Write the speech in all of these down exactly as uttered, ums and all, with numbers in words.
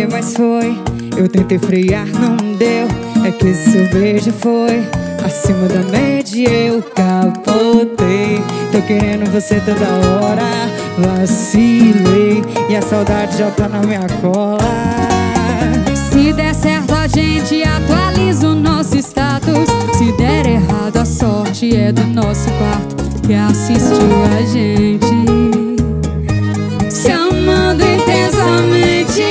querer, mas foi. Eu tentei frear, não deu. É que esse seu beijo foi acima da média, eu capotei. Tô querendo você toda hora, vacilei e a saudade já tá na minha cola. Se der certo a gente atualiza o nosso status. Se der errado a sorte é do nosso quarto que assistiu a gente se amando intensamente.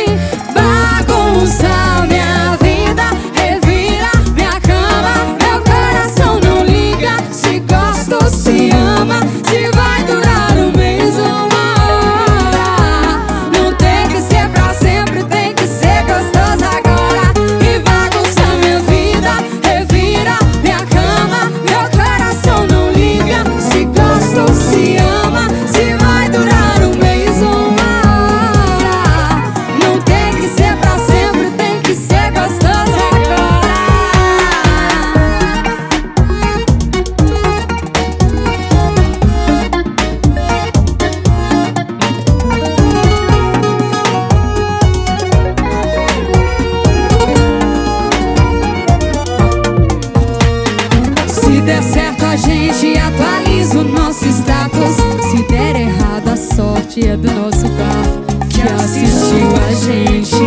Bagunça minha vida, revira minha cama. Meu coração não liga se gosta ou se ama, se vai durar um mês ou uma hora. Não tem que ser pra sempre, tem que ser gostoso agora. E bagunça minha vida, revira minha cama. Meu coração não liga se gosta ou se ama, se vai durar um mês ou uma hora. Não tem que ser pra sempre, tem que ser gostoso agora. Se der certo a gente atualiza o nosso status. Se der errado a sorte é do nosso carro que assistiu a gente